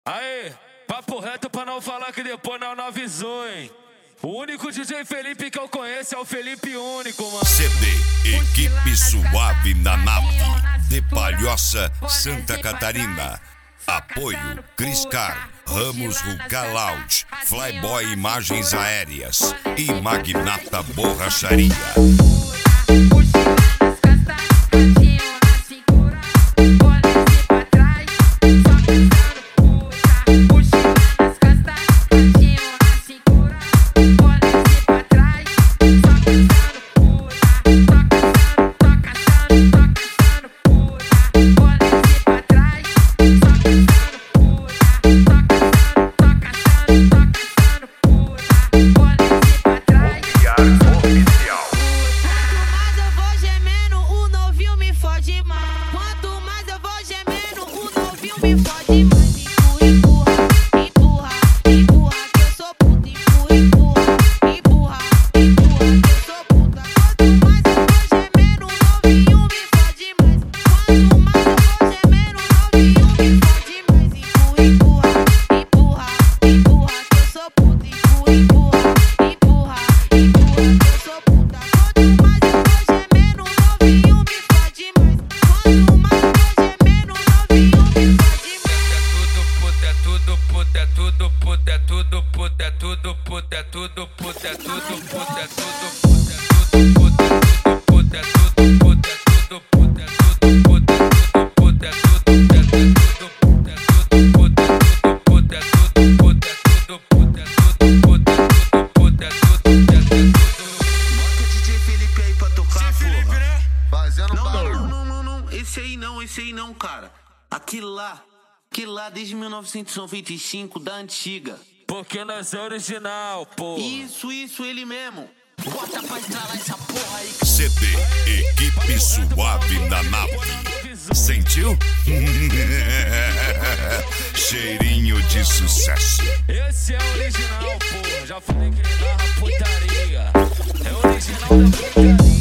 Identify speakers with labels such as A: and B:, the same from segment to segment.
A: Aê, papo reto pra não falar que depois não avisou, hein? O único DJ Felipe que eu conheço é o Felipe Único, mano.
B: CD Equipe Suave na nave de Palhoça, Santa Catarina. Apoio Criscar, Ramos Ruka Lounge, Flyboy Imagens Aéreas e Magnata Borracharia.
C: Esse aí não, cara. Aquilo lá desde 1995, da antiga.
A: Porque nós é original, pô.
C: Isso, ele mesmo. Bota pra estralar essa porra aí.
B: CD Equipe Suave na nave. Sentiu? Cheirinho de sucesso.
A: Esse é o original, pô. Já falei que ele narra putaria. É o original da putaria.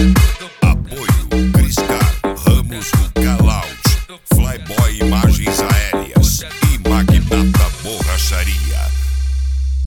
B: Apoio Criscar, Ramos Ruka Lounge, Flyboy Imagens Aéreas.